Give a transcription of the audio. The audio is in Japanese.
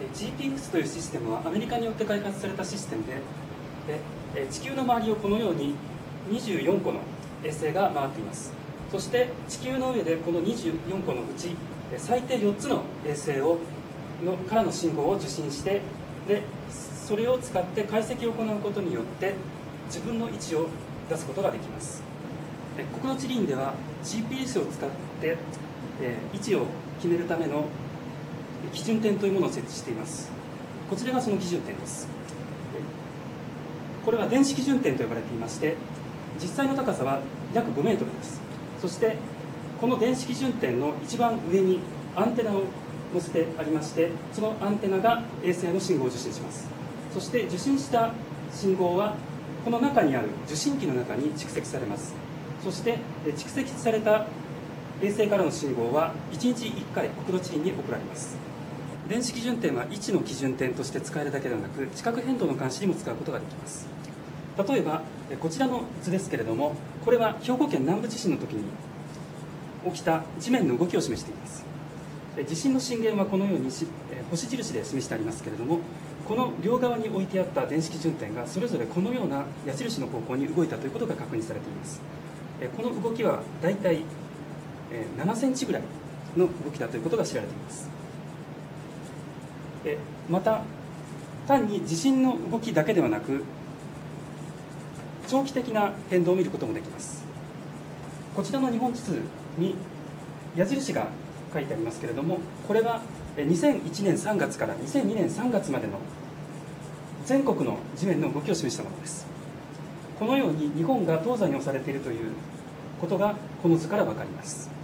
GPS というシステムはアメリカによって開発されたシステムで、地球の周りをこのように24個の衛星が回っています。そして地球の上でこの24個のうち最低4つの衛星からの信号を受信して、それを使って解析を行うことによって自分の位置を出すことができます。国土地理院では GPS を使って位置を決めるための基準点というものを設置しています。こちらがその基準点です。これは電子基準点と呼ばれていまして、実際の高さは約5メートルです。そしてこの電子基準点の一番上にアンテナを載せてありまして、そのアンテナが衛星の信号を受信します。そして受信した信号はこの中にある受信機の中に蓄積されます。そして蓄積された衛星からの信号は1日1回国土地理院に送られます。電子基準点は位置の基準点として使えるだけではなく、地殻変動の監視にも使うことができます。例えばこちらの図ですけれども、これは兵庫県南部地震の時に起きた地面の動きを示しています。地震の震源はこのように星印で示してありますけれども、この両側に置いてあった電子基準点がそれぞれこのような矢印の方向に動いたということが確認されています。この動きはだいたい7センチぐらいの動きだということが知られています。また単に地震の動きだけではなく、長期的な変動を見ることもできます。こちらの日本地図に矢印が書いてありますけれども、これは2001年3月から2002年3月までの全国の地面の動きを示したものです。このように日本が東西に押されているということがこの図から分かります。